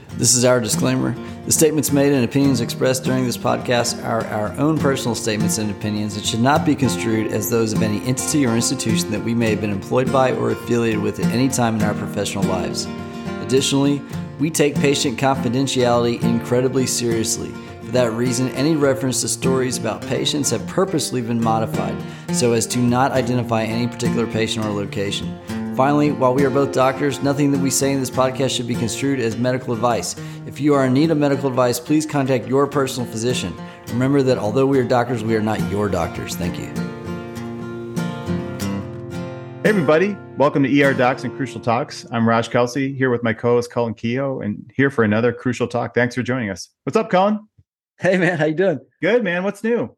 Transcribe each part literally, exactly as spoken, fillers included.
This is our disclaimer. The statements made and opinions expressed during this podcast are our own personal statements and opinions and should not be construed as those of any entity or institution that we may have been employed by or affiliated with at any time in our professional lives. Additionally, we take patient confidentiality incredibly seriously. For that reason, any reference to stories about patients have purposely been modified so as to not identify any particular patient or location. Finally, while we are both doctors, nothing that we say in this podcast should be construed as medical advice. If you are in need of medical advice, please contact your personal physician. Remember that although we are doctors, we are not your doctors. Thank you. Hey everybody, welcome to E R Docs and Crucial Talks. I'm Raj Kelsey, here with my co-host Cullen Keogh, and here for another Crucial Talk. Thanks for joining us. What's up, Cullen? Hey man, how you doing? Good, man. What's new?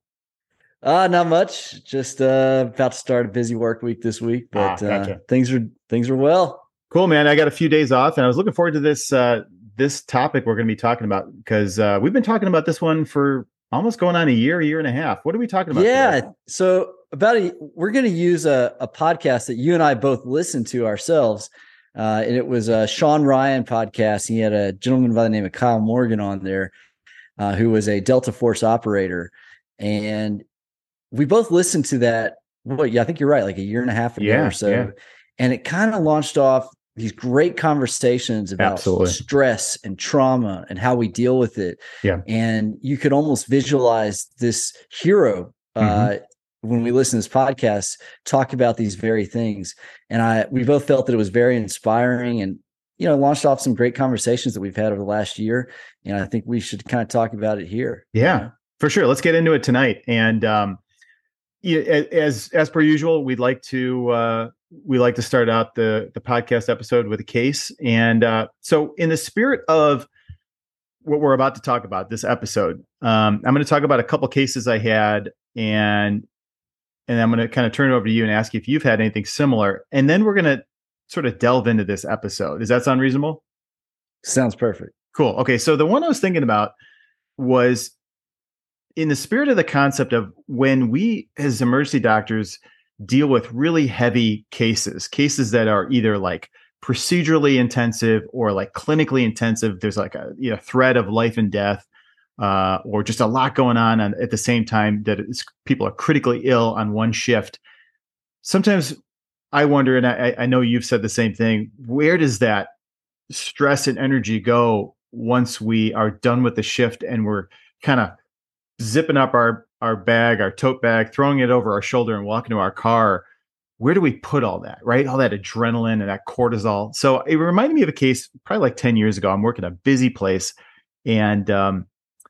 Uh, not much. Just uh, about to start a busy work week this week, but ah, gotcha. uh, things are things are well. Cool, man. I got a few days off, and I was looking forward to this uh, this topic we're going to be talking about because uh, we've been talking about this one for almost going on a year, a year and a half. What are we talking about? Yeah, today? so about a we're going to use a, a podcast that you and I both listened to ourselves, uh, and it was a Sean Ryan podcast. He had a gentleman by the name of Kyle Morgan on there, uh, who was a Delta Force operator, and we both listened to that. Well, yeah, I think you're right. Like a year and a half ago yeah, or so. Yeah. And it kind of launched off these great conversations about Absolutely. stress and trauma and how we deal with it. Yeah. And you could almost visualize this hero uh, mm-hmm. when we listen to this podcast talk about these very things. And I, we both felt that it was very inspiring and, you know, launched off some great conversations that we've had over the last year. And I think we should kind of talk about it here. Yeah, you know? For sure. Let's get into it tonight. And, um, Yeah, as as per usual, we'd like to uh, we like to start out the the podcast episode with a case, and uh, so in the spirit of what we're about to talk about this episode, um, I'm going to talk about a couple cases I had, and and I'm going to kind of turn it over to you and ask you if you've had anything similar, and then we're going to sort of delve into this episode. Does that sound reasonable? Sounds perfect. Cool. Okay, so the one I was thinking about was, in the spirit of the concept of when we as emergency doctors deal with really heavy cases, cases that are either like procedurally intensive or like clinically intensive, there's like a you know, threat of life and death, uh, or just a lot going on, on at the same time that it's, people are critically ill on one shift. Sometimes I wonder, and I, I know you've said the same thing, where does that stress and energy go once we are done with the shift and we're kind of zipping up our, our bag, our tote bag, throwing it over our shoulder and walking to our car? Where do we put all that, right? All that adrenaline and that cortisol. So it reminded me of a case probably like ten years ago. I'm working at a busy place, and um,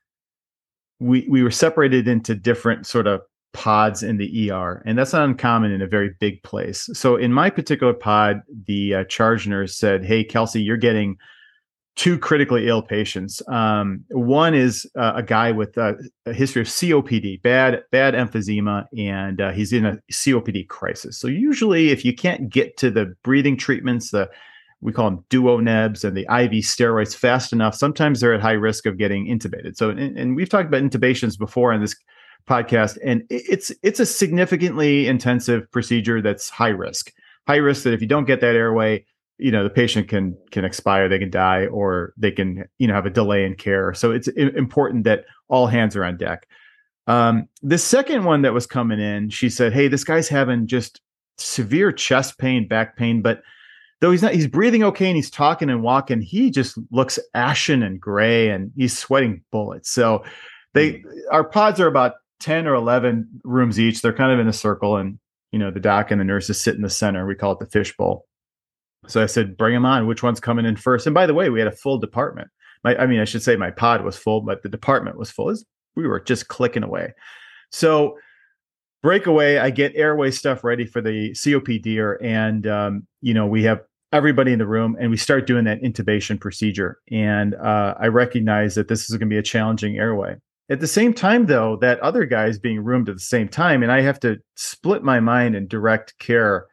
we we were separated into different sort of pods in the E R, and that's not uncommon in a very big place. So in my particular pod, the uh, charge nurse said, "Hey, Kelsey, you're getting two critically ill patients. Um, one is uh, a guy with uh, a history of C O P D, bad bad emphysema, and uh, he's in a C O P D crisis. So usually, if you can't get to the breathing treatments, the we call them duonebs and the I V steroids fast enough, sometimes they're at high risk of getting intubated. So, and, and we've talked about intubations before in this podcast, and it's it's a significantly intensive procedure that's high risk. High risk that if you don't get that airway, you know, the patient can can expire, they can die, or they can, you know, have a delay in care. So it's I- important that all hands are on deck. Um, the second one that was coming in, she said, "Hey, this guy's having just severe chest pain, back pain, but though he's not, he's breathing okay and he's talking and walking, he just looks ashen and gray and he's sweating bullets." So they, our pods are about ten or eleven rooms each. They're kind of in a circle, and, you know, the doc and the nurses sit in the center. We call it the fishbowl. So I said, "Bring him on. Which one's coming in first?" And by the way, we had a full department. My, I mean, I should say my pod was full, but the department was full. Was, we were just clicking away. So breakaway, I get airway stuff ready for the C O P D er, and um, you know, we have everybody in the room, and we start doing that intubation procedure. And uh, I recognize that this is going to be a challenging airway. At the same time, though, that other guy is being roomed at the same time, and I have to split my mind and direct care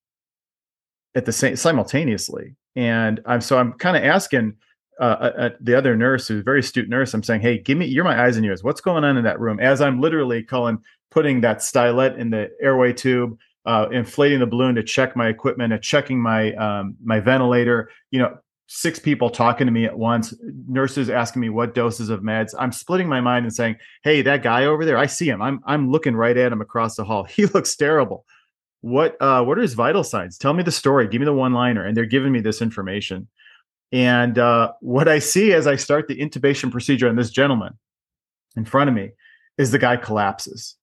at the same simultaneously. And I'm so I'm kind of asking uh, uh, the other nurse, who's a very astute nurse, I'm saying, "Hey, give me, you're my eyes and ears. What's going on in that room?" As I'm literally calling, putting that stylet in the airway tube, uh, inflating the balloon to check my equipment, and checking my um, my ventilator, you know, six people talking to me at once, nurses asking me what doses of meds. I'm splitting my mind and saying, hey, that guy over there, I see him. I'm I'm looking right at him across the hall. He looks terrible. What uh, what are his vital signs? Tell me the story. Give me the one-liner. And they're giving me this information. And uh, what I see as I start the intubation procedure on this gentleman in front of me is the guy collapses.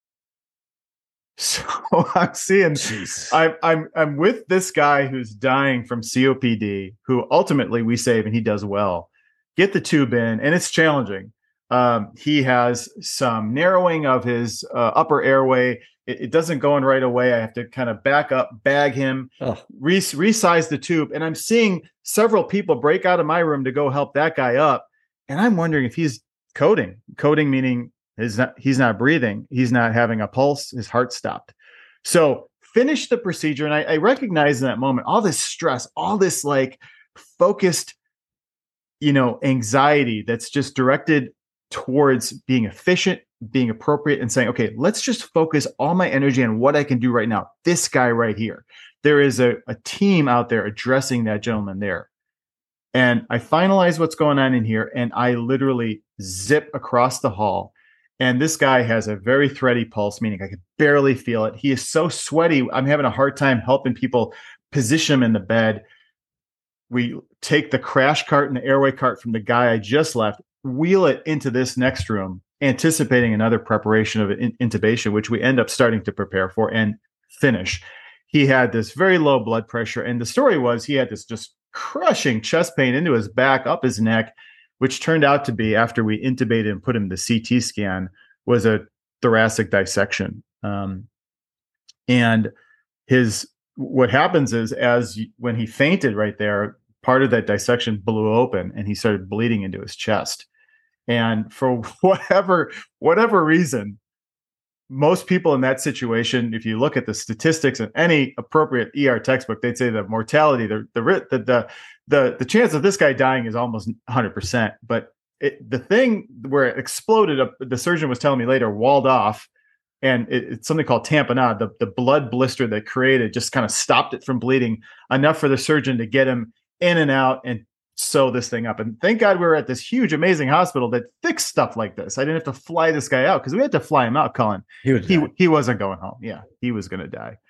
So I'm seeing, I'm, I'm, I'm with this guy who's dying from C O P D, who ultimately we save and he does well. Get the tube in, and it's challenging. Um, he has some narrowing of his uh, upper airway. It, it doesn't go in right away. I have to kind of back up, bag him, oh. re- resize the tube. And I'm seeing several people break out of my room to go help that guy up. And I'm wondering if he's coding, coding meaning He's not, he's not breathing. He's not having a pulse. His heart stopped. So finish the procedure. And I, I recognize in that moment, all this stress, all this like focused, you know, anxiety that's just directed towards being efficient, being appropriate, and saying, okay, let's just focus all my energy on what I can do right now. This guy right here. There is a, a team out there addressing that gentleman there. And I finalize what's going on in here. And I literally zip across the hall. And this guy has a very thready pulse, meaning I could barely feel it. He is so sweaty. I'm having a hard time helping people position him in the bed. We take the crash cart and the airway cart from the guy I just left, wheel it into this next room, anticipating another preparation of in- intubation, which we end up starting to prepare for and finish. He had this very low blood pressure. And the story was he had this just crushing chest pain into his back, up his neck, which turned out to be, after we intubated and put him in the C T scan, was a thoracic dissection. Um, and his, what happens is, as when he fainted right there, part of that dissection blew open and he started bleeding into his chest. And for whatever, whatever reason, most people in that situation, if you look at the statistics in any appropriate E R textbook, they'd say the mortality, the the the the the, the chance of this guy dying is almost one hundred percent. But it, the thing where it exploded, uh, the surgeon was telling me later, walled off, and it, it's something called tamponade. The the blood blister that created just kind of stopped it from bleeding enough for the surgeon to get him in and out and sew this thing up. And thank God we were at this huge, amazing hospital that fixed stuff like this. I didn't have to fly this guy out because we had to fly him out, Cullen. He, he, he wasn't going home. Yeah, he was going to die.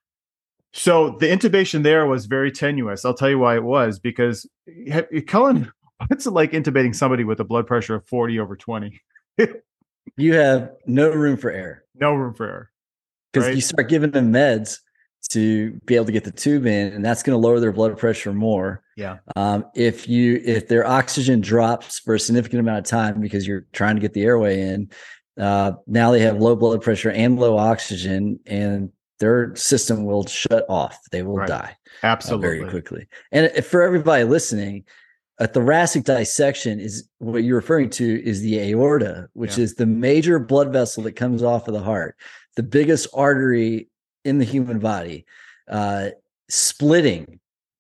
So the intubation there was very tenuous. I'll tell you why it was, because Cullen, what's it like intubating somebody with a blood pressure of forty over twenty? You have no room for error. No room for error. Because right? You start giving them meds to be able to get the tube in, and that's going to lower their blood pressure more. Yeah. Um, if you if their oxygen drops for a significant amount of time because you're trying to get the airway in, uh, now they have low blood pressure and low oxygen, and their system will shut off. They will right. die absolutely uh, very quickly. And for everybody listening, a thoracic dissection is what you're referring to is the aorta, which yeah. is the major blood vessel that comes off of the heart, the biggest artery in the human body, uh, splitting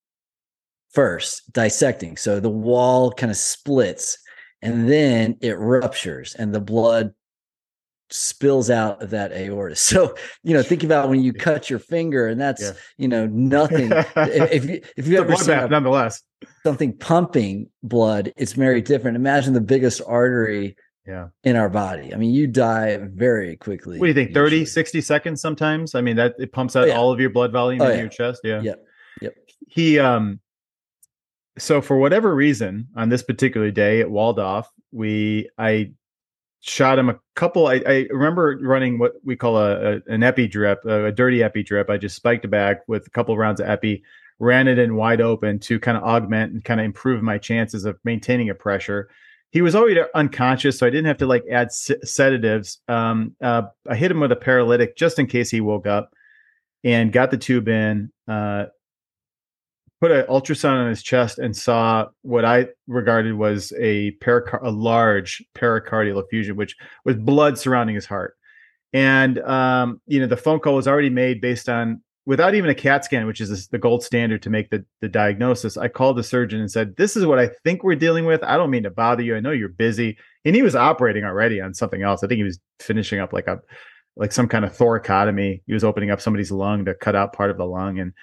first, dissecting. So the wall kind of splits and then it ruptures and the blood spills out of that aorta. So, you know, think about when you cut your finger and that's, yeah. you know, nothing. if you, if you've ever seen bath, a, nonetheless something pumping blood, it's very different. Imagine the biggest artery yeah. in our body. I mean, you die very quickly. What do you think? thirty, sixty seconds sometimes? I mean, that it pumps out oh, yeah. all of your blood volume oh, in yeah. your chest. Yeah. Yep. Yep. He, um, so for whatever reason on this particular day it walled off. We, I shot him a couple. I, I remember running what we call a, a an epi drip, a, a dirty epi drip. I just spiked a bag with a couple of rounds of epi, ran it in wide open to kind of augment and kind of improve my chances of maintaining a pressure. He was already unconscious, so I didn't have to like add sedatives. Um, uh, I hit him with a paralytic just in case he woke up, and got the tube in. Uh, put an ultrasound on his chest and saw what I regarded was a pericar- a large pericardial effusion, which was blood surrounding his heart. And um, you know, the phone call was already made based on, without even a CAT scan, which is the gold standard to make the, the diagnosis. I called the surgeon and said, this is what I think we're dealing with. I don't mean to bother you. I know you're busy. And he was operating already on something else. I think he was finishing up like a, like some kind of thoracotomy. He was opening up somebody's lung to cut out part of the lung. And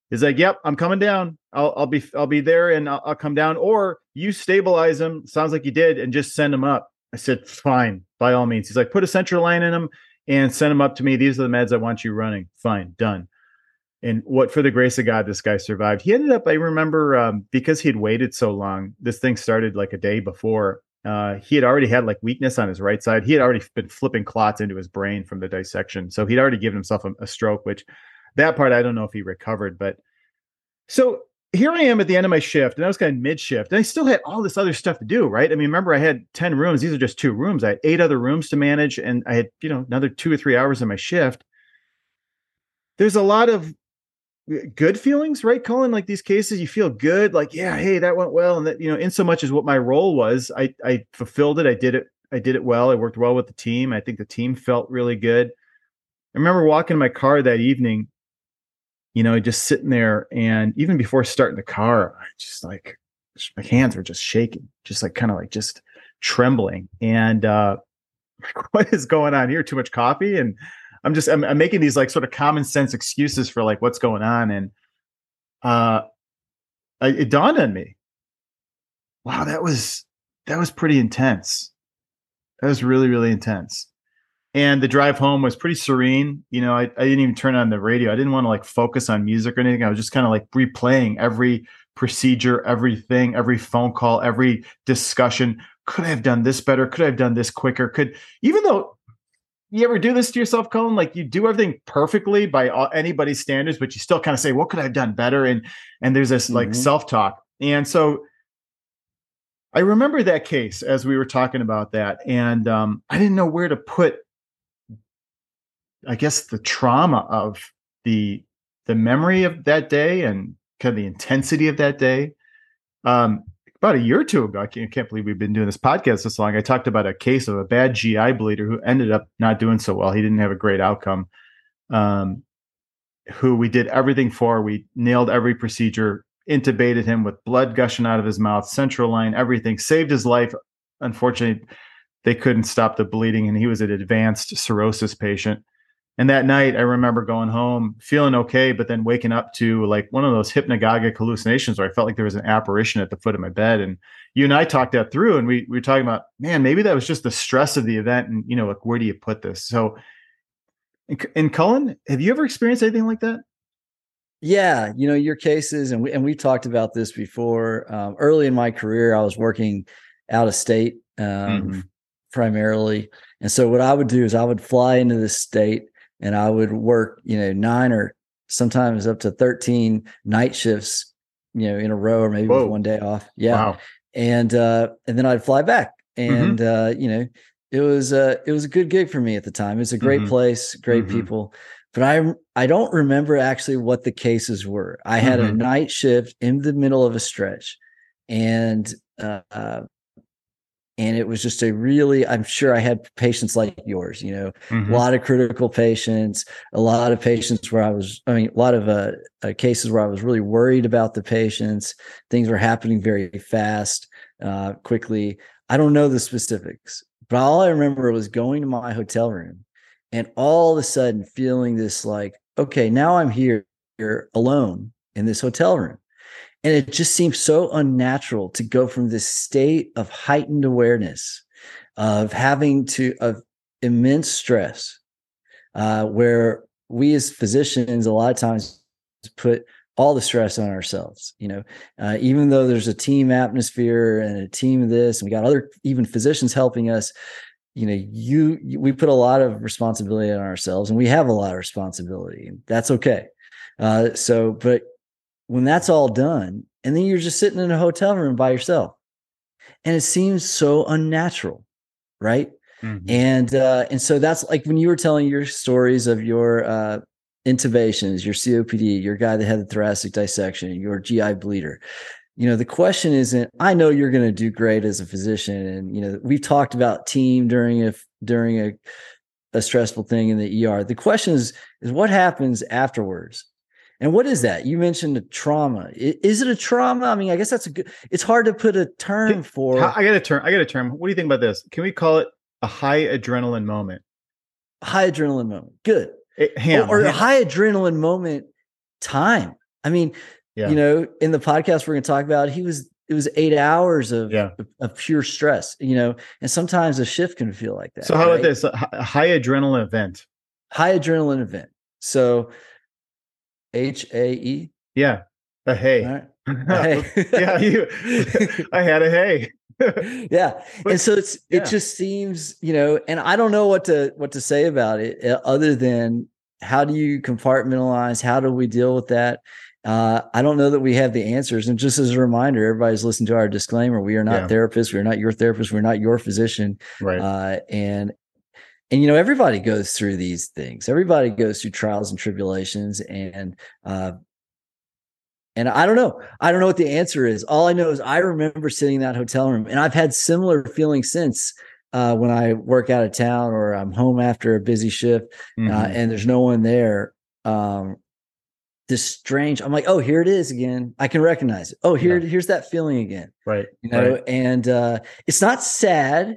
He's like, "Yep, I'm coming down. I'll, I'll be, I'll be there, and I'll, I'll come down. Or you stabilize him. Sounds like you did, and just send him up." I said, "Fine, by all means." He's like, "Put a central line in him and send him up to me. These are the meds I want you running." Fine, done. And what, for the grace of God, this guy survived. He ended up, I remember, um, because he had waited so long. This thing started like a day before. Uh, he had already had like weakness on his right side. He had already been flipping clots into his brain from the dissection. So he'd already given himself a, a stroke, which that part, I don't know if he recovered. But so here I am at the end of my shift, and I was kind of mid shift, and I still had all this other stuff to do, right? I mean, remember, I had ten rooms. These are just two rooms. I had eight other rooms to manage, and I had, you know, another two or three hours in my shift. There's a lot of good feelings, right, Colin? Like these cases, you feel good, like, yeah, hey, that went well. And that, you know, in so much as what my role was, I, I fulfilled it. I did it. I did it well. I worked well with the team. I think the team felt really good. I remember walking in my car that evening, you know, just sitting there, and even before starting the car, I just like, my hands were just shaking, just like kind of like just trembling. And uh, like, what is going on here? Too much coffee? And I'm just, I'm, I'm making these like sort of common sense excuses for like what's going on. And uh, I, it dawned on me, wow, that was, that was pretty intense. That was really, really intense. And the drive home was pretty serene. You know, I, I didn't even turn on the radio. I didn't want to like focus on music or anything. I was just kind of like replaying every procedure, everything, every phone call, every discussion. Could I have done this better? Could I have done this quicker? Could, even though, you ever do this to yourself, Colin? Like you do everything perfectly by all, anybody's standards, but you still kind of say, what could I have done better? And, and there's this mm-hmm. like self-talk. And so I remember that case as we were talking about that. And um, I didn't know where to put, I guess, the trauma of the, the memory of that day and kind of the intensity of that day. Um, About a year or two ago, I can't, I can't believe we've been doing this podcast this long. I talked about a case of a bad G I bleeder who ended up not doing so well. He didn't have a great outcome. Um, who we did everything for. We nailed every procedure, intubated him with blood gushing out of his mouth, central line, everything, saved his life. Unfortunately, they couldn't stop the bleeding, and he was an advanced cirrhosis patient. And that night, I remember going home feeling okay, but then waking up to like one of those hypnagogic hallucinations where I felt like there was an apparition at the foot of my bed. And you and I talked that through, and we, we were talking about, man, maybe that was just the stress of the event. And, you know, like, where do you put this? So, and Cullen, have you ever experienced anything like that? Yeah. You know, your cases, and we, and we talked about this before. Um, early in my career, I was working out of state um, mm-hmm. primarily. And so what I would do is I would fly into this state, and I would work, you know, nine or sometimes up to thirteen night shifts, you know, in a row, or maybe Whoa. with one day off. Yeah. Wow. And, uh, and then I'd fly back, and, mm-hmm. uh, you know, it was, uh, it was a good gig for me at the time. It's a great mm-hmm. place, great mm-hmm. people, but I, I don't remember actually what the cases were. I had mm-hmm. a night shift in the middle of a stretch, and, uh, uh And it was just a really, I'm sure I had patients like yours, you know, mm-hmm. a lot of critical patients, a lot of patients where I was, I mean, a lot of uh, uh, cases where I was really worried about the patients. Things were happening very fast, uh, quickly. I don't know the specifics, but all I remember was going to my hotel room and all of a sudden feeling this like, okay, now I'm here, here alone in this hotel room. And it just seems so unnatural to go from this state of heightened awareness, of having to, of immense stress, uh, where we as physicians, a lot of times put all the stress on ourselves, you know, uh, even though there's a team atmosphere and a team of this, and we got other, even physicians helping us, you know, you, you we put a lot of responsibility on ourselves, and we have a lot of responsibility, and that's okay. Uh, so, but when that's all done, and then you're just sitting in a hotel room by yourself, and it seems so unnatural, right? Mm-hmm. And uh, and so that's like when you were telling your stories of your uh, intubations, your C O P D, your guy that had the thoracic dissection, your G I bleeder. You know, the question isn't, I know you're going to do great as a physician, and you know we've talked about team during a during a, a stressful thing in the E R. The question is is what happens afterwards. And what is that? You mentioned a trauma. Is it a trauma? I mean, I guess that's a good, it's hard to put a term for. I got a term. I got a term. What do you think about this? Can we call it a high adrenaline moment? High adrenaline moment. Good. It, ham, or or ham. a high adrenaline moment time. I mean, Yeah. you know, in the podcast we're going to talk about, he was, it was eight hours of, Yeah. of, of pure stress, you know, and sometimes a shift can feel like that. So how right? about this? A high adrenaline event. High adrenaline event. So H A E. Yeah. A hay. All right. A hay. yeah. You, I had a hay. yeah. But, and so it's, yeah. it just seems, you know, and I don't know what to, what to say about it uh, other than how do you compartmentalize? How do we deal with that? Uh, I don't know that we have the answers. And just as a reminder, everybody's listened to our disclaimer. We are not Yeah. therapists. We're not your therapist. We're not your physician. Right. Uh, and, and, you know, everybody goes through these things. Everybody goes through trials and tribulations. And, uh, and I don't know. I don't know what the answer is. All I know is I remember sitting in that hotel room, and I've had similar feelings since uh, when I work out of town or I'm home after a busy shift mm-hmm. uh, and there's no one there. Um, this strange, I'm like, oh, here it is again. I can recognize it. Oh, here, yeah. here's that feeling again. Right. You know, right. and uh, it's not sad.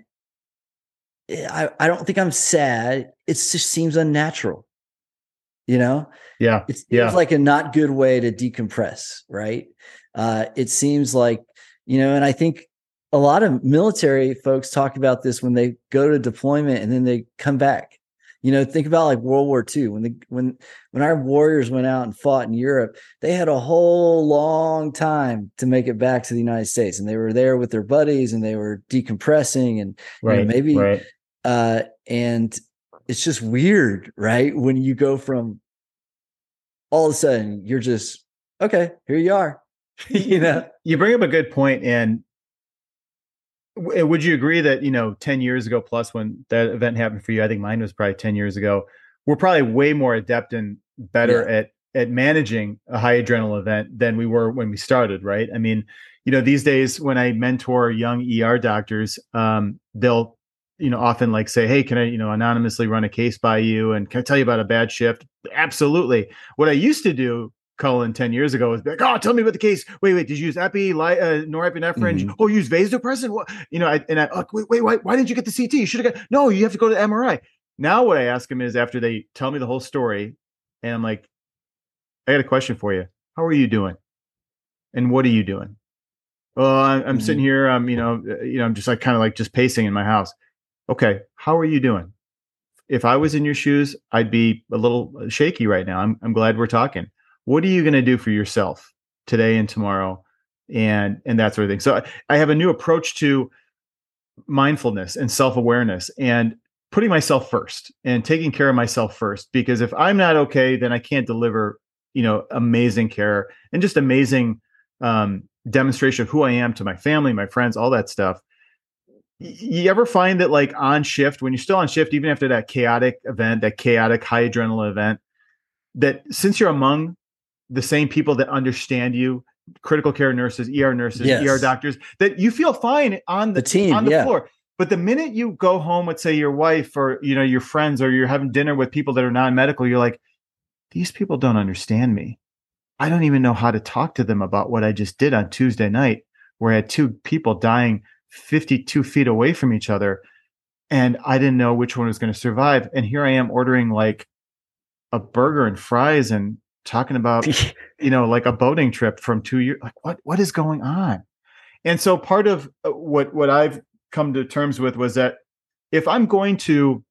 I, I don't think I'm sad. It just seems unnatural. You know, yeah, it seems yeah. like a not good way to decompress, right? Uh, it seems like, you know, and I think a lot of military folks talk about this when they go to deployment and then they come back. You know, think about like World War Two when the when when our warriors went out and fought in Europe, they had a whole long time to make it back to the United States, and they were there with their buddies and they were decompressing and right, you know, maybe right. uh, and. It's just weird, right? When you go from all of a sudden you're just, okay, here you are, you know? You bring up a good point. And w- would you agree that, you know, ten years ago plus when that event happened for you, I think mine was probably ten years ago, we're probably way more adept and better yeah. at, at managing a high adrenaline event than we were when we started. Right. I mean, you know, these days when I mentor young E R doctors, um, they'll, you know, often like say, hey, can I, you know, anonymously run a case by you? And can I tell you about a bad shift? Absolutely. What I used to do, Cullen, ten years ago was be like, oh, tell me about the case. Wait, wait, did you use epi, li- uh, norepinephrine? Mm-hmm. Oh, you use vasopressin? What? You know, I, and I, oh, wait, wait, why, why didn't you get the C T? You should have got, no, you have to go to the M R I. Now what I ask them is after they tell me the whole story and I'm like, I got a question for you. How are you doing? And what are you doing? Well, I'm, I'm mm-hmm. sitting here. I'm, you know, you know, I'm just like kind of like just pacing in my house. Okay, how are you doing? If I was in your shoes, I'd be a little shaky right now. I'm I'm glad we're talking. What are you going to do for yourself today and tomorrow, and and that sort of thing. So I, I have a new approach to mindfulness and self-awareness and putting myself first and taking care of myself first. Because if I'm not okay, then I can't deliver, you know, amazing care and just amazing um, demonstration of who I am to my family, my friends, all that stuff. You ever find that like on shift, when you're still on shift, even after that chaotic event, that chaotic high adrenaline event, that since you're among the same people that understand you, critical care nurses, E R nurses, yes. E R doctors, that you feel fine on the, the team, on the yeah. floor. But the minute you go home with, say, your wife or, you know, your friends, or you're having dinner with people that are non-medical, you're like, these people don't understand me. I don't even know how to talk to them about what I just did on Tuesday night, where I had two people dying fifty-two feet away from each other. And I didn't know which one was going to survive. And here I am ordering like a burger and fries and talking about, you know, like a boating trip from two years. Like what, what is going on? And so part of what, what I've come to terms with was that if I'm going to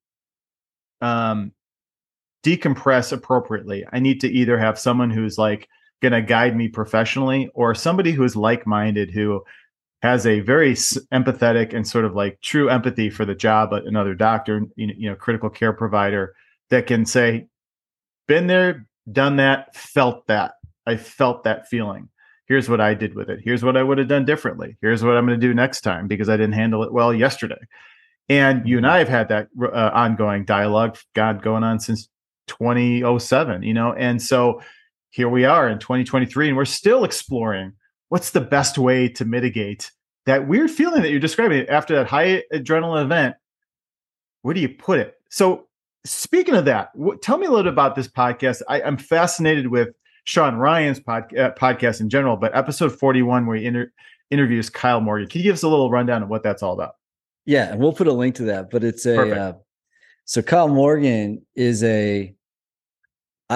um, decompress appropriately, I need to either have someone who's like going to guide me professionally, or somebody who's like-minded, who has a very empathetic and sort of like true empathy for the job, another doctor, you know, critical care provider that can say, been there, done that, felt that. I felt that feeling. Here's what I did with it. Here's what I would have done differently. Here's what I'm going to do next time because I didn't handle it well yesterday. And you and I have had that uh, ongoing dialogue, God, going on since twenty oh seven, you know? And so here we are in twenty twenty-three, and we're still exploring what's the best way to mitigate that weird feeling that you're describing after that high adrenaline event. Where do you put it? So speaking of that, w- tell me a little bit about this podcast. I, I'm fascinated with Sean Ryan's pod, uh, podcast in general, but episode forty-one, where he inter- interviews Kyle Morgan. Can you give us a little rundown of what that's all about? Yeah, and we'll put a link to that, but it's a, uh, so Kyle Morgan is a, I,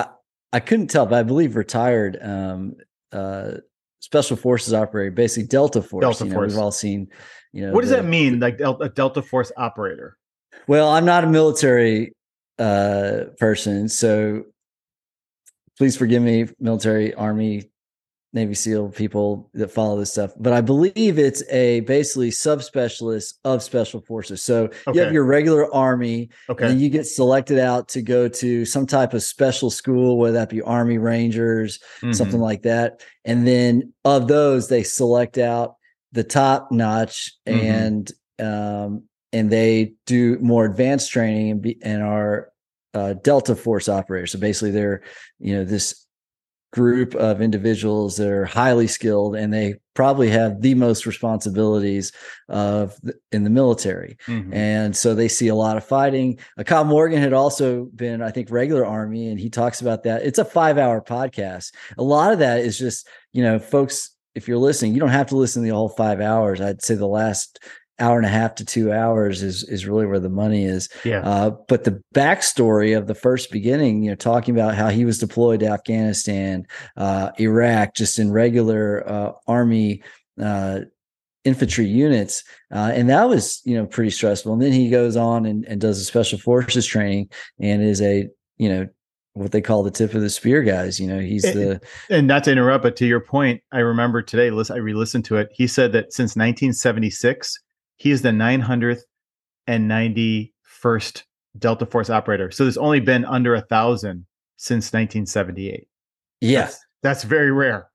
I couldn't tell, but I believe retired um, uh, special forces operator, basically Delta Force. Delta you know, Force. We've all seen, you know, what does the, that mean? Like a Delta Force operator? Well, I'm not a military uh, person, so please forgive me, military, Army, Navy SEAL people that follow this stuff. But I believe it's a basically subspecialist of special forces. So Okay. you have your regular Army, Okay. and then you get selected out to go to some type of special school, whether that be Army Rangers, Mhm. something like that. And then of those, they select out the top notch, Mhm. and um, and they do more advanced training and, be, and are uh, Delta Force operators. So basically, they're you know this group of individuals that are highly skilled, and they probably have the most responsibilities of the, in the military. Mhm. And so they see a lot of fighting. Uh, Kyle Morgan had also been, I think, regular Army, and he talks about that. It's a five hour podcast. A lot of that is just, you know, folks, if you're listening, you don't have to listen to the whole five hours. I'd say the last hour and a half to two hours is is really where the money is. Yeah. Uh, but the backstory of the first beginning, you know, talking about how he was deployed to Afghanistan, uh, Iraq, just in regular uh, Army uh, infantry units, uh, and that was you know pretty stressful. And then he goes on and, and does a special forces training, and is a you know what they call the tip of the spear guys. You know, he's and, the and not to interrupt, but to your point, I remember today. I re-listened to it. He said that since nineteen seventy-six. He is the nine hundredth and ninety-first Delta Force operator. So there's only been under a thousand since nineteen seventy-eight. Yeah. That's, that's very rare.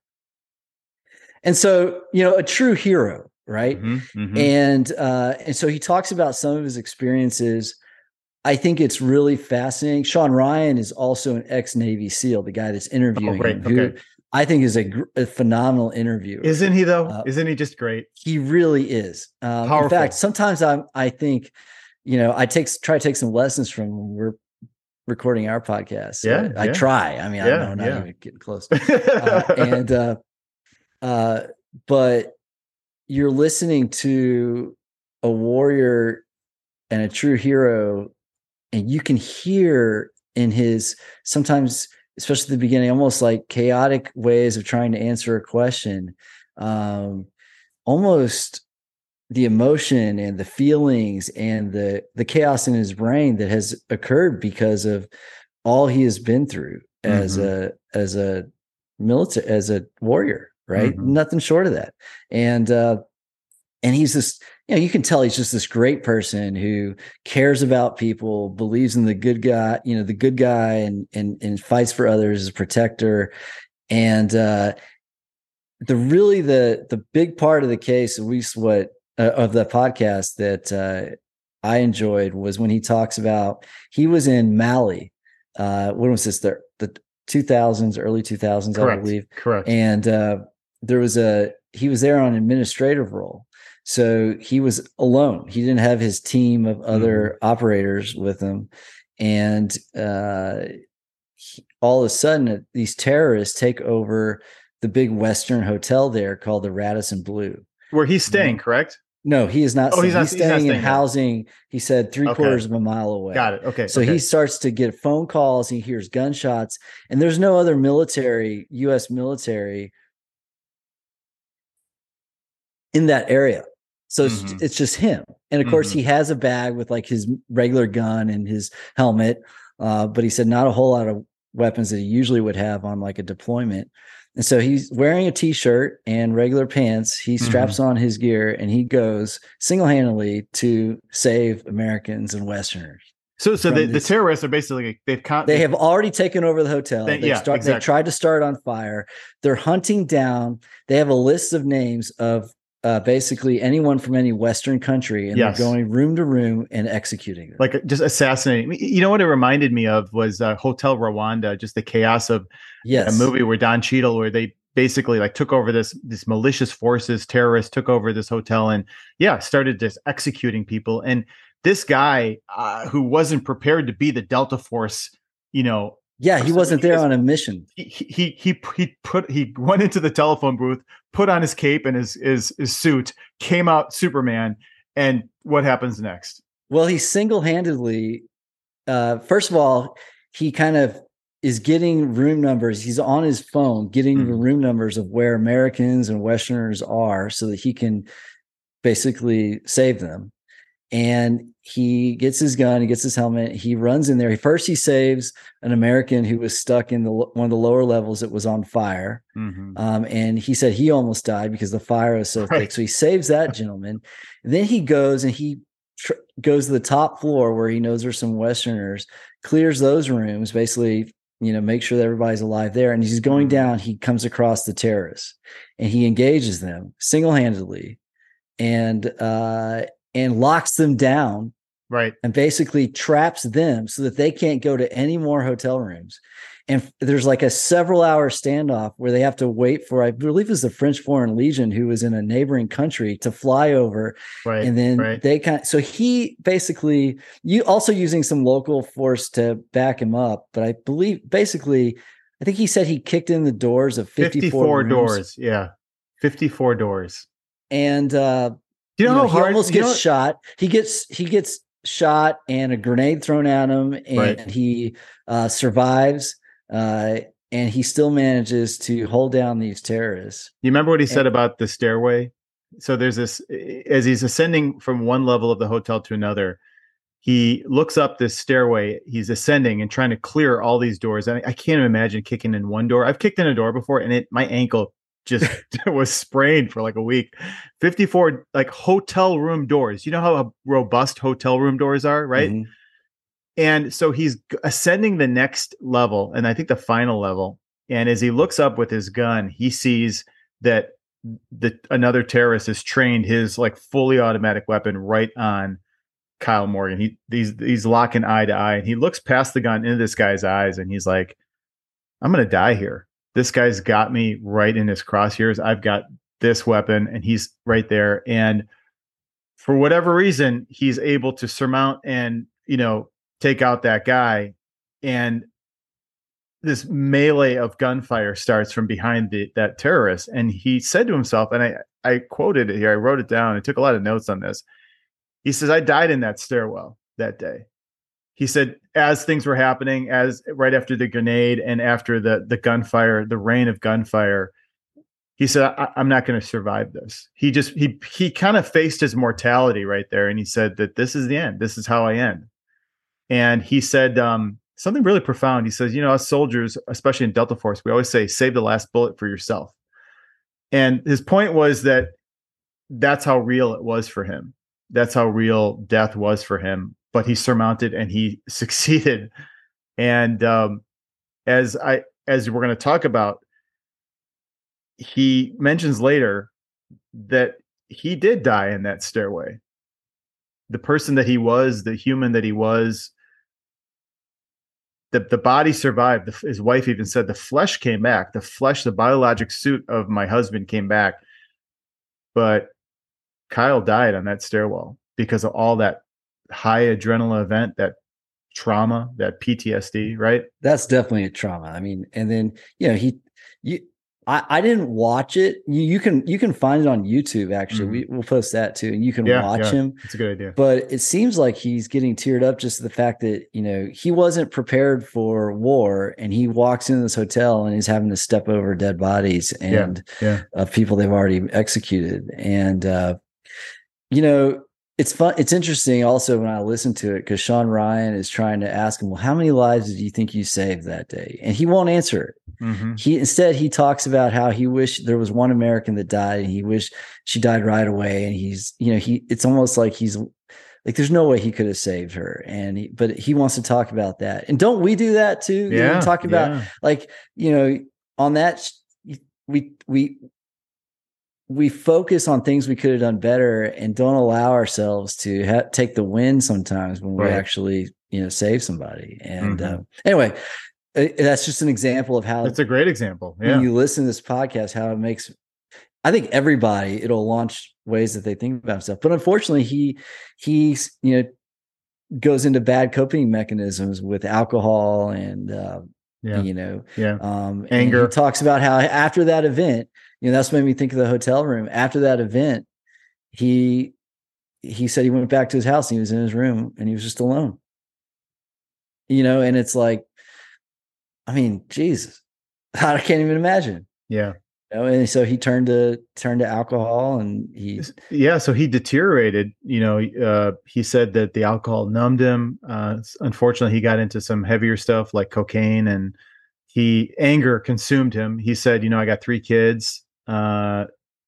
And so, you know, a true hero, right? Mm-hmm, mm-hmm. And uh, and so he talks about some of his experiences. I think it's really fascinating. Sean Ryan is also an ex-Navy SEAL, the guy that's interviewing oh, great. him, who okay. I think is a, a phenomenal interviewer. Isn't he though? Uh, Isn't he just great? He really is. Um, in fact, sometimes I I think, you know, I take try to take some lessons from when we're recording our podcast. Yeah, I, yeah. I try. I mean, yeah, I know not yeah. even getting close. uh, and uh, uh, but you're listening to a warrior and a true hero, and you can hear in his sometimes, especially at the beginning, almost like chaotic ways of trying to answer a question, um, almost the emotion and the feelings and the the chaos in his brain that has occurred because of all he has been through as mm-hmm. a as a military as a warrior, right? Mm-hmm. Nothing short of that. And uh, and he's this, you know, you can tell he's just this great person who cares about people, believes in the good guy, you know, the good guy, and and and fights for others as a protector. And uh, the really the the big part of the case, at least what uh, of the podcast that uh, I enjoyed, was when he talks about he was in Mali. Uh, when was this? The the two thousands, early two thousands, I believe. Correct. And uh, there was a he was there on an administrative role. So he was alone. He didn't have his team of other mm-hmm. operators with him. And uh, he, all of a sudden, these terrorists take over the big Western hotel there called the Radisson Blu. Where he's staying, no, correct? No, he is not. Oh, staying. He's, not, he's staying he's not staying in housing. There. He said three okay. quarters of a mile away. Got it. Okay. So okay. he starts to get phone calls. He hears gunshots, and there's no other military, U S military in that area. So it's, mm-hmm. it's just him. And of course, mm-hmm. he has a bag with like his regular gun and his helmet. Uh, but he said not a whole lot of weapons that he usually would have on like a deployment. And so he's wearing a t-shirt and regular pants. He straps mm-hmm. on his gear and he goes single-handedly to save Americans and Westerners. So, so the, the terrorists are basically they've con- they have already taken over the hotel. They, they yeah, start, exactly. They tried to start on fire. They're hunting down. They have a list of names of uh, basically anyone from any Western country, and yes. they're going room to room and executing them. Like just assassinating. You know what it reminded me of was uh, Hotel Rwanda, just the chaos of yes. a movie where Don Cheadle, where they basically like took over this this malicious forces, terrorists took over this hotel and yeah, started just executing people. And this guy uh, who wasn't prepared to be the Delta Force, you know. Yeah, he wasn't there on a mission. He, he he he put he went into the telephone booth, put on his cape and his his his suit, came out Superman, and what happens next? Well, he single-handedly, uh, first of all, he kind of is getting room numbers. He's on his phone getting mm. the room numbers of where Americans and Westerners are so that he can basically save them. And he gets his gun, he gets his helmet, he runs in there. First, he saves an American who was stuck in the one of the lower levels that was on fire. Mm-hmm. Um, and he said he almost died because the fire was so right. thick. So he saves that gentleman. And then he goes and he tr- goes to the top floor where he knows there's some Westerners, clears those rooms, basically, you know, make sure that everybody's alive there. And he's going down, he comes across the terrorists and he engages them single-handedly and uh, and locks them down. Right. And basically traps them so that they can't go to any more hotel rooms. And there's like a several hour standoff where they have to wait for, I believe it was the French Foreign Legion who was in a neighboring country to fly over. Right. And then right. they kind of, so he basically, you also using some local force to back him up. But I believe basically, I think he said he kicked in the doors of fifty-four, fifty-four doors. Yeah. fifty-four doors. And, uh, you know, you know how he hard, almost you gets know, shot. He gets, he gets, shot and a grenade thrown at him, and right. he uh, survives, uh, and he still manages to hold down these terrorists. You remember what he said and, about the stairway? So there's this, as he's ascending from one level of the hotel to another, he looks up this stairway, he's ascending and trying to clear all these doors. I, I can't imagine kicking in one door. I've kicked in a door before and it my ankle just was sprained for like a week. fifty-four like hotel room doors. You know how robust hotel room doors are, right? Mm-hmm. And so he's ascending the next level, and I think the final level. And as he looks up with his gun, he sees that the another terrorist has trained his like fully automatic weapon right on Kyle Morgan. He he's he's locking eye to eye, and he looks past the gun into this guy's eyes, and he's like, "I'm gonna die here. This guy's got me right in his crosshairs. I've got this weapon and he's right there." And for whatever reason, he's able to surmount and, you know, take out that guy. And this melee of gunfire starts from behind the, that terrorist. And he said to himself, and I, I quoted it here, I wrote it down. I took a lot of notes on this. He says, "I died in that stairwell that day." He said, as things were happening, as right after the grenade and after the the gunfire, the rain of gunfire, he said, I, I'm not going to survive this. He just, he, he kind of faced his mortality right there. And he said that this is the end. This is how I end. And he said um, something really profound. He says, you know, us soldiers, especially in Delta Force, we always say, save the last bullet for yourself. And his point was that that's how real it was for him. That's how real death was for him. But he surmounted and he succeeded. And um, as I as we're going to talk about, he mentions later that he did die in that stairway. The person that he was, the human that he was, the, the body survived. The, his wife even said the flesh came back. The flesh, the biologic suit of my husband came back. But Kyle died on that stairwell because of all that high adrenaline event, that trauma, that P T S D, right? That's definitely a trauma. I mean, and then, you know, he, you, I, I didn't watch it. You, you can, you can find it on YouTube. Actually, mm-hmm. we, we'll post that too. And you can yeah, watch yeah. him. It's a good idea. But it seems like he's getting teared up just the fact that, you know, he wasn't prepared for war and he walks into this hotel and he's having to step over dead bodies and yeah, yeah. of people they've already executed. And, uh, you know, it's fun. It's interesting also when I listen to it because Sean Ryan is trying to ask him, well, how many lives did you think you saved that day? And he won't answer it. Mm-hmm. He instead he talks about how he wished there was one American that died and he wished she died right away. And he's, you know, he it's almost like he's like there's no way he could have saved her. And he, but he wants to talk about that. And don't we do that too? Yeah, you know, talk about yeah. like, you know, on that we we we focus on things we could have done better and don't allow ourselves to ha- take the win sometimes when we right. actually, you know, save somebody. And mm-hmm. uh, anyway, uh, that's just an example of how it's a great example. Yeah. When you listen to this podcast, how it makes, I think everybody, it'll launch ways that they think about stuff. But unfortunately, he, he's, you know, goes into bad coping mechanisms with alcohol and, uh, yeah. you know, yeah. um, anger. He talks about how after that event, you know, that's what made me think of the hotel room. After that event, he he said he went back to his house and he was in his room and he was just alone. You know, and it's like, I mean, Jesus, I can't even imagine. Yeah. You know, and so he turned to turned to alcohol, and he yeah. So he deteriorated. You know, uh, he said that the alcohol numbed him. Uh, unfortunately, he got into some heavier stuff like cocaine, and he anger consumed him. He said, you know, I got three kids. Uh,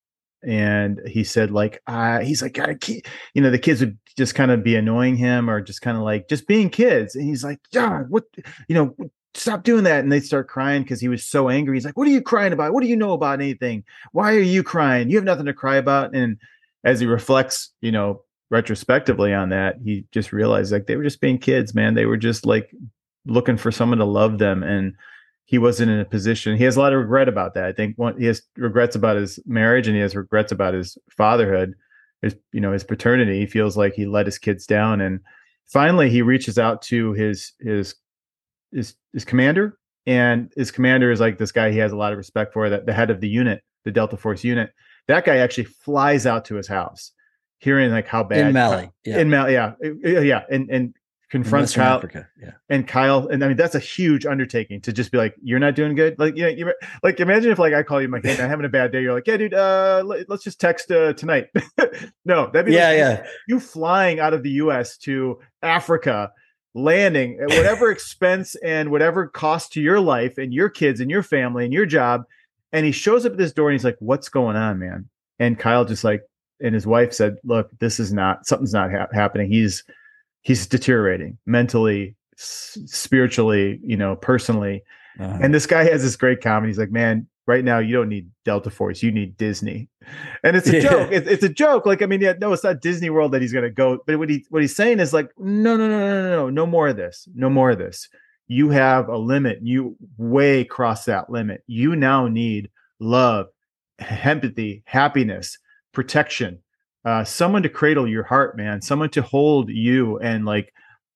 and he said, like, uh, he's like, gotta keep, you know, the kids would just kind of be annoying him or just kind of like just being kids. And he's like, yeah, what, you know, stop doing that. And they start crying because he was so angry. He's like, what are you crying about? What do you know about anything? Why are you crying? You have nothing to cry about. And as he reflects, you know, retrospectively on that, he just realized like they were just being kids, man. They were just like looking for someone to love them. And he wasn't in a position. He has a lot of regret about that. I think one, he has regrets about his marriage, and he has regrets about his fatherhood, his, you know, his paternity. He feels like he let his kids down. And finally he reaches out to his, his, his, his commander, and his commander is like this guy he has a lot of respect for, that the head of the unit, the Delta Force unit. That guy actually flies out to his house, hearing like how bad in Mali. Yeah. In Mali. Yeah. Yeah. And, and, confronts Kyle. Africa. Yeah. And Kyle, and I mean, that's a huge undertaking to just be like, you're not doing good. Like, you know, you like, imagine if like I call you, like, hey, I'm having a bad day. You're like, yeah, dude, uh, let, let's just text uh, tonight. No, that'd be yeah, like, yeah. You, you flying out of the U S to Africa, landing at whatever expense and whatever cost to your life and your kids and your family and your job. And he shows up at this door and he's like, what's going on, man? And Kyle just like, and his wife said, look, this is not, something's not ha- happening. He's, he's deteriorating mentally, s- spiritually, you know, personally. Uh-huh. And this guy has this great comment. He's like, man, right now you don't need Delta Force. You need Disney. And it's a yeah. joke. It's, it's a joke. Like, I mean, yeah, no, it's not Disney World that he's going to go. But what he, what he's saying is like, no, no, no, no, no, no, no more of this. No more of this. You have a limit. You way cross that limit. You now need love, empathy, happiness, protection. Uh, someone to cradle your heart, man, someone to hold you and like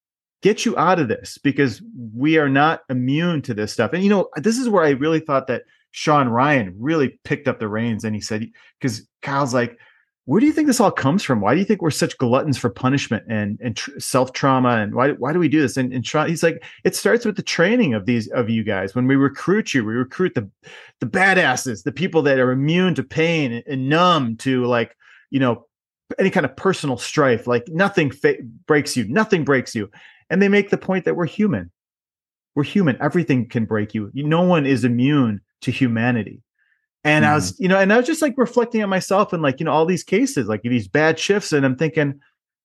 get you out of this, because we are not immune to this stuff. And, you know, this is where I really thought that Sean Ryan really picked up the reins. And he said, because Kyle's like, where do you think this all comes from? Why do you think we're such gluttons for punishment and, and tr- self-trauma? And why, why do we do this? And, and Sean, he's like, it starts with the training of these, of you guys. When we recruit you, we recruit the, the badasses, the people that are immune to pain and, and numb to like, you know, any kind of personal strife, like nothing fa- breaks you, nothing breaks you. And they make the point that we're human. We're human. Everything can break you. you no one is immune to humanity. And mm-hmm. I was, you know, and I was just like reflecting on myself and like, you know, all these cases, like these bad shifts. And I'm thinking,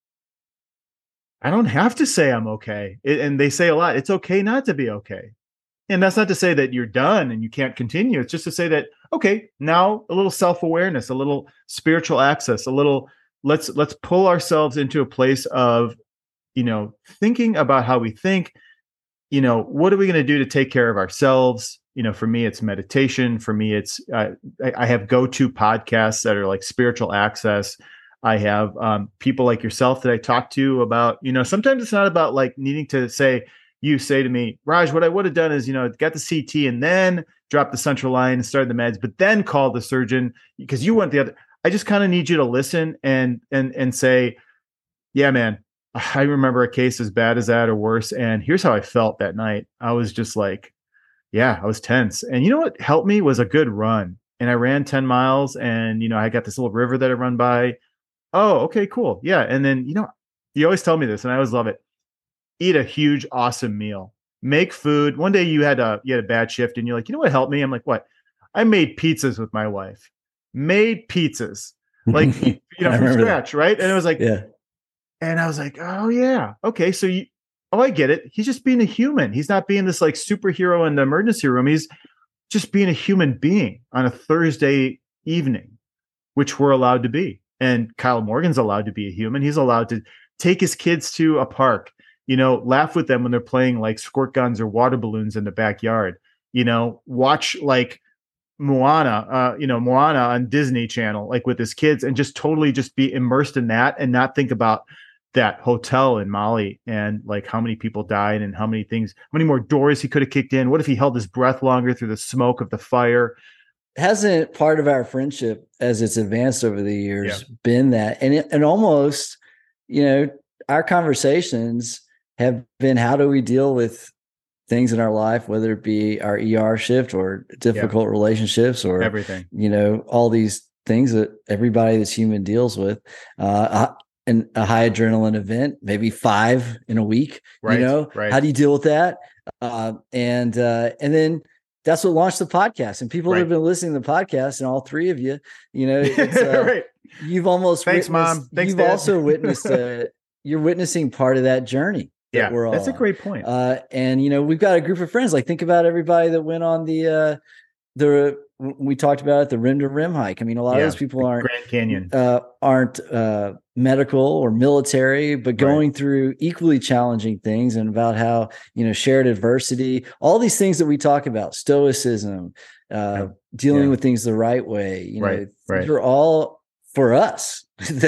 I don't have to say I'm okay. It, and they say a lot, it's okay not to be okay. And that's not to say that you're done and you can't continue. It's just to say that, okay, now a little self-awareness, a little spiritual access, a little, let's, let's pull ourselves into a place of, you know, thinking about how we think, you know, what are we going to do to take care of ourselves? You know, for me, it's meditation. For me, it's, uh, I, I have go-to podcasts that are like spiritual access. I have um, people like yourself that I talk to about, you know, sometimes it's not about like needing to say, you say to me, Raj, what I would have done is, you know, got the C T and then dropped the central line and started the meds, but then called the surgeon because you went the other. I just kind of need you to listen and, and, and say, yeah, man, I remember a case as bad as that or worse. And here's how I felt that night. I was just like, yeah, I was tense. And you know what helped me was a good run. And I ran ten miles and, you know, I got this little river that I run by. Oh, okay, cool. Yeah. And then, you know, you always tell me this and I always love it. Eat a huge, awesome meal, make food. One day you had a, you had a bad shift and you're like, you know what helped me? I'm like, what? I made pizzas with my wife, made pizzas, like, you know, from scratch. That. Right. And it was like, yeah. And I was like, oh yeah. Okay. So you, oh, I get it. He's just being a human. He's not being this like superhero in the emergency room. He's just being a human being on a Thursday evening, which we're allowed to be. And Kyle Morgan's allowed to be a human. He's allowed to take his kids to a park, you know, laugh with them when they're playing like squirt guns or water balloons in the backyard, you know, watch like Moana, uh, you know, Moana on Disney Channel, like with his kids, and just totally just be immersed in that and not think about that hotel in Mali and like how many people died and how many things, how many more doors he could have kicked in. What if he held his breath longer through the smoke of the fire? Hasn't part of our friendship as it's advanced over the years yeah. been that? And it, and almost, you know, our conversations have been, how do we deal with things in our life, whether it be our E R shift or difficult yeah. relationships or everything, you know, all these things that everybody that's human deals with. Uh, and a high adrenaline event, maybe five in a week, right, you know, right. How do you deal with that? Uh, and, uh, and then that's what launched the podcast, and people right. that have been listening to the podcast, and all three of you, you know, it's, uh, right. you've almost, thanks mom. Thanks, you've Dad. also witnessed, uh, you're witnessing part of that journey. That yeah, we're all that's a on. great point. Uh, and, you know, we've got a group of friends, like think about everybody that went on the, uh, the, we talked about it, the rim to rim hike. I mean, a lot yeah, of those people aren't Grand Canyon, uh, aren't uh, medical or military, but going right. through equally challenging things, and about how, you know, shared adversity, all these things that we talk about, stoicism, uh, yeah. dealing yeah. with things the right way. You right. know, right. these are all for us.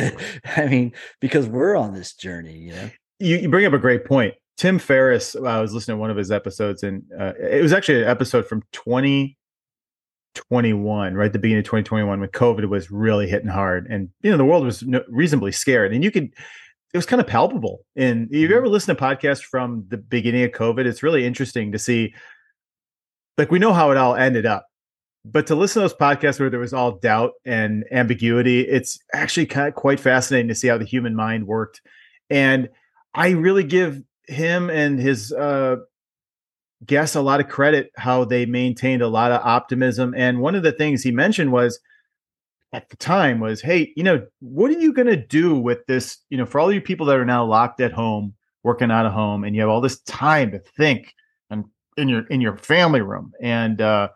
I mean, because we're on this journey. You know, you, you bring up a great point. Tim Ferriss, I was listening to one of his episodes, and uh, it was actually an episode from twenty twenty-one, right at the beginning of twenty twenty-one, when COVID was really hitting hard, and you know the world was no, reasonably scared, and you could, it was kind of palpable. And if you ever listen to podcasts from the beginning of COVID, it's really interesting to see. Like, we know how it all ended up, but to listen to those podcasts where there was all doubt and ambiguity, it's actually kind of quite fascinating to see how the human mind worked. And I really give him and his uh, guests a lot of credit how they maintained a lot of optimism. And one of the things he mentioned was at the time was, hey, you know, what are you going to do with this? You know, for all you people that are now locked at home, working out of home, and you have all this time to think and in your in your family room, and uh,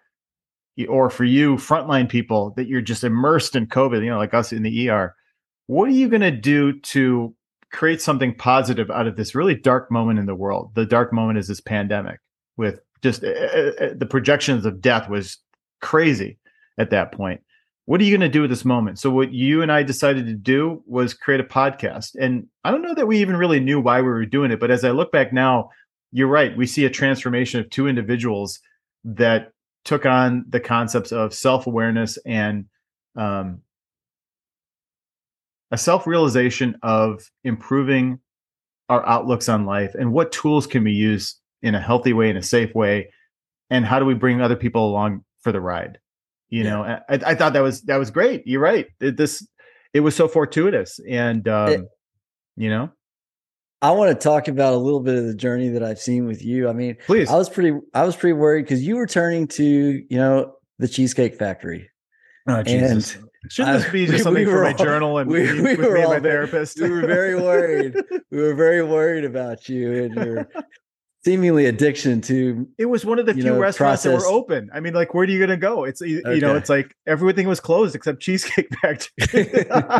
or for you frontline people that you're just immersed in COVID, you know, like us in the E R, what are you going to do to create something positive out of this really dark moment in the world? The dark moment is this pandemic, with just uh, uh, the projections of death was crazy at that point. What are you going to do with this moment? So what you and I decided to do was create a podcast. And I don't know that we even really knew why we were doing it, but as I look back now, you're right. We see a transformation of two individuals that took on the concepts of self-awareness and um, a self-realization of improving our outlooks on life, and what tools can we use in a healthy way, in a safe way, and how do we bring other people along for the ride? You yeah. know, I, I thought that was that was great. You're right. It, this it was so fortuitous, and um, it, you know, I want to talk about a little bit of the journey that I've seen with you. I mean, please. I was pretty I was pretty worried because you were turning to, you know, the Cheesecake Factory. Oh, Jesus. And Shouldn't this be just something we for my all, journal and we, we with me and my therapist? We were very worried. We were very worried about you and your seemingly addiction to. It was one of the few know, restaurants process. that were open. I mean, like, where are you going to go? It's, you okay. know, it's like everything was closed except Cheesecake Factory.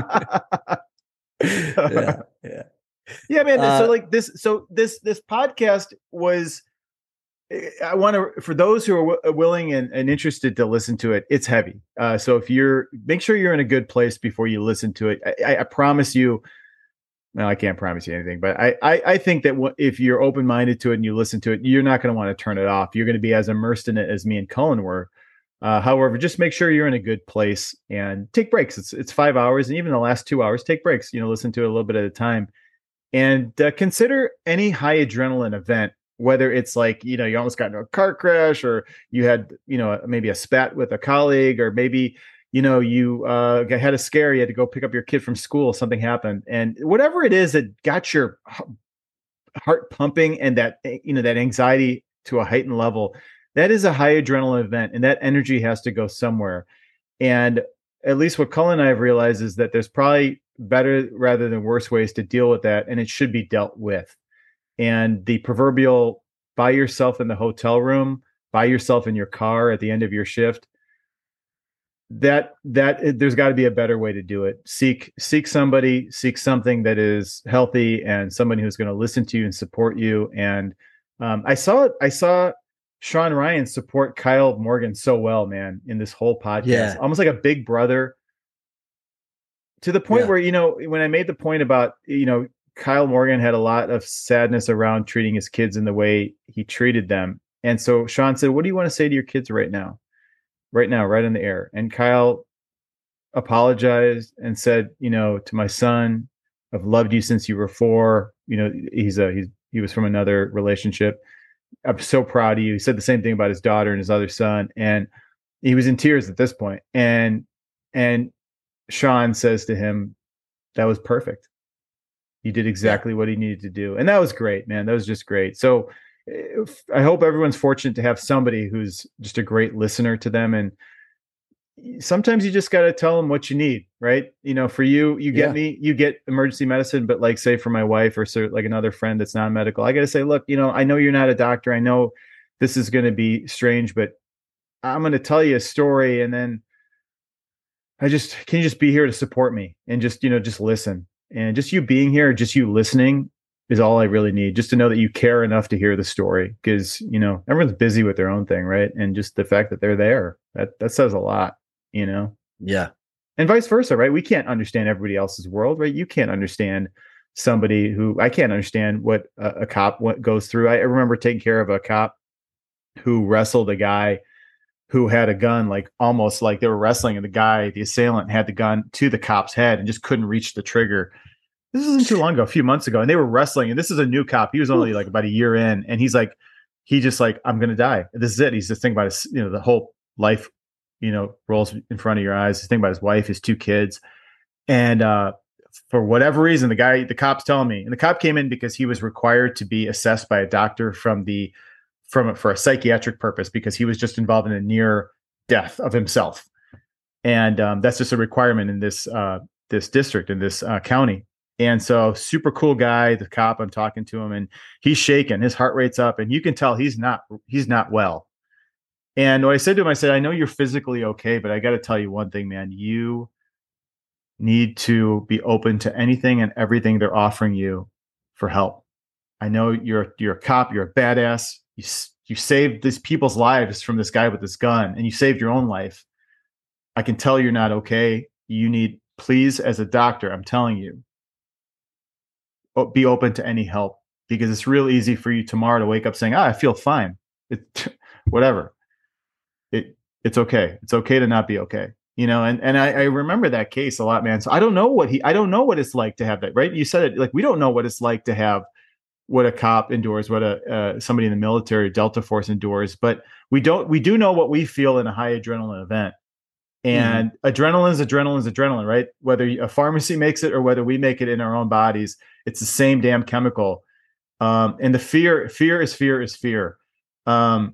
yeah, yeah, yeah, man. Uh, so like this, so this this podcast was. I want to, for those who are w- willing and, and interested to listen to it, it's heavy. Uh, so if you're, make sure you're in a good place before you listen to it. I, I promise you, no, I can't promise you anything, but I, I, I think that w- if you're open-minded to it and you listen to it, you're not going to want to turn it off. You're going to be as immersed in it as me and Cullen were. Uh, however, just make sure you're in a good place and take breaks. It's, it's five hours. And even the last two hours, take breaks, you know, listen to it a little bit at a time, and uh, consider any high adrenaline event. Whether it's like, you know, you almost got into a car crash, or you had, you know, maybe a spat with a colleague, or maybe, you know, you uh, had a scare, you had to go pick up your kid from school, something happened. And whatever it is that got your heart pumping and that, you know, that anxiety to a heightened level, that is a high adrenaline event, and that energy has to go somewhere. And at least what Cullen and I have realized is that there's probably better rather than worse ways to deal with that, and it should be dealt with. And the proverbial by yourself in the hotel room, by yourself in your car at the end of your shift, that that there's got to be a better way to do it. Seek seek somebody, seek something that is healthy, and somebody who's going to listen to you and support you. And um, I saw I saw Sean Ryan support Kyle Morgan so well, man, in this whole podcast, yeah. almost like a big brother. To the point yeah. where, you know, when I made the point about, you know, Kyle Morgan had a lot of sadness around treating his kids in the way he treated them. And so Sean said, what do you want to say to your kids right now? Right now, right in the air. And Kyle apologized and said, you know, to my son, I've loved you since you were four. You know, he's a, he's, he was from another relationship. I'm so proud of you. He said the same thing about his daughter and his other son. And he was in tears at this point. And, and Sean says to him, that was perfect. You did exactly yeah. what he needed to do. And that was great, man. That was just great. So if, I hope everyone's fortunate to have somebody who's just a great listener to them. And sometimes you just got to tell them what you need, right? You know, for you, you get yeah. me, you get emergency medicine, but like say for my wife or so, like another friend that's non-medical, I got to say, look, you know, I know you're not a doctor. I know this is going to be strange, but I'm going to tell you a story. And then I just, can you just be here to support me and just, you know, just listen. And just you being here, just you listening is all I really need, just to know that you care enough to hear the story. Because, you know, everyone's busy with their own thing, right? And just the fact that they're there, that that says a lot, you know? Yeah. And vice versa, right? We can't understand everybody else's world, right? You can't understand somebody who, I can't understand what a, a cop what goes through. I, I remember taking care of a cop who wrestled a guy who had a gun, like almost like they were wrestling, and the guy, the assailant, had the gun to the cop's head and just couldn't reach the trigger. This isn't too long ago, a few months ago, and they were wrestling. And this is a new cop. He was only like about a year in, and he's like, he just like, I'm gonna die. This is it. He's just thinking about his, you know, the whole life, you know, rolls in front of your eyes. He's thinking about his wife, his two kids, and uh, for whatever reason, the guy, the cop's telling me, and the cop came in because he was required to be assessed by a doctor from the from for a psychiatric purpose, because he was just involved in a near death of himself. And um, that's just a requirement in this, uh, this district, in this uh, county. And so super cool guy, the cop, I'm talking to him, and he's shaking, his heart rate's up, and you can tell he's not, he's not well. And what I said to him, I said, I know you're physically okay, but I got to tell you one thing, man, you need to be open to anything and everything they're offering you for help. I know you're, you're a cop, you're a badass. You, you saved these people's lives from this guy with this gun, and you saved your own life. I can tell you're not okay. You need, please, as a doctor, I'm telling you, be open to any help, because it's real easy for you tomorrow to wake up saying, ah, I feel fine. It, whatever. It, it's okay. It's okay to not be okay. You know, and, and I, I remember that case a lot, man. So I don't know what he, I don't know what it's like to have that, right? You said it, like, we don't know what it's like to have what a cop endures, what a uh, somebody in the military, Delta Force endures, but we don't. We do know what we feel in a high adrenaline event, and mm. adrenaline is adrenaline is adrenaline, right? Whether a pharmacy makes it or whether we make it in our own bodies, it's the same damn chemical. Um, and the fear, fear is fear is fear. Um,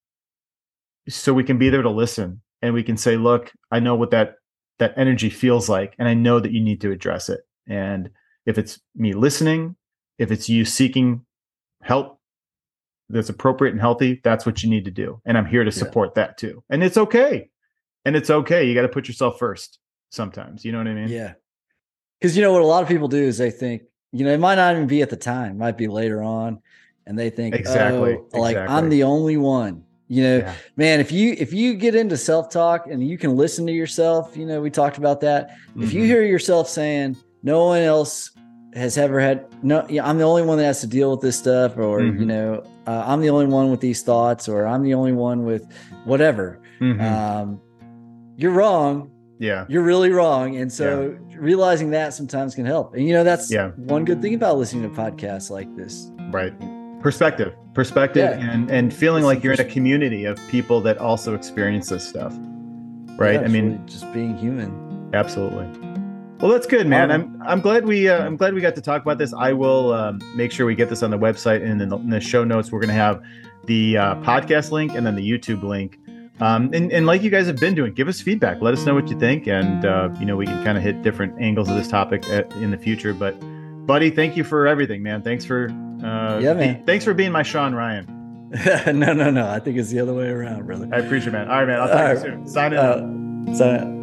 so we can be there to listen, and we can say, "Look, I know what that that energy feels like, and I know that you need to address it." And if it's me listening, if it's you seeking help that's appropriate and healthy, that's what you need to do. And I'm here to support yeah. that too. And it's okay. And it's okay. You got to put yourself first sometimes. You know what I mean? Yeah. Because, you know, what a lot of people do is they think, you know, it might not even be at the time, it might be later on. And they think, exactly, oh, like, exactly. I'm the only one. You know, yeah. man, if you if you get into self-talk and you can listen to yourself, you know, we talked about that. Mm-hmm. If you hear yourself saying, no one else has ever had no yeah, I'm the only one that has to deal with this stuff, or mm-hmm. you know, uh, I'm the only one with these thoughts, or I'm the only one with whatever. Mm-hmm. Um, you're wrong. Yeah, you're really wrong. And so yeah. realizing that sometimes can help. And you know, that's yeah. one good thing about listening to podcasts like this. Right. Perspective, perspective, yeah. and and feeling like you're in a community of people that also experience this stuff. Right. Yeah, I mean, really just being human. Absolutely. Well, that's good, man. I'm I'm glad we uh, I'm glad we got to talk about this. I will um, make sure we get this on the website, and in the, in the show notes, we're going to have the uh, podcast link and then the YouTube link. Um, and, and like you guys have been doing, give us feedback. Let us know what you think, and uh, you know, we can kind of hit different angles of this topic at, in the future. But, buddy, thank you for everything, man. Thanks for uh, yeah, man. Be, thanks for being my Sean Ryan. no, no, no. I think it's the other way around, brother. I appreciate it, man. All right, man. I'll talk All to right. you soon. Sign it uh, out. Sign out.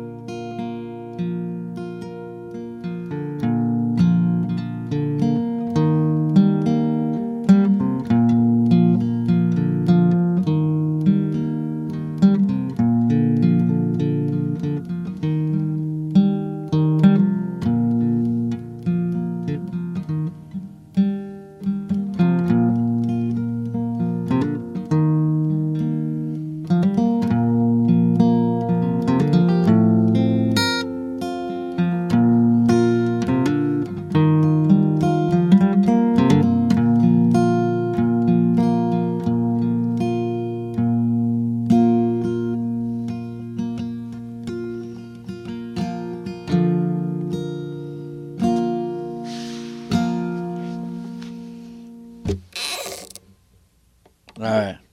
All right.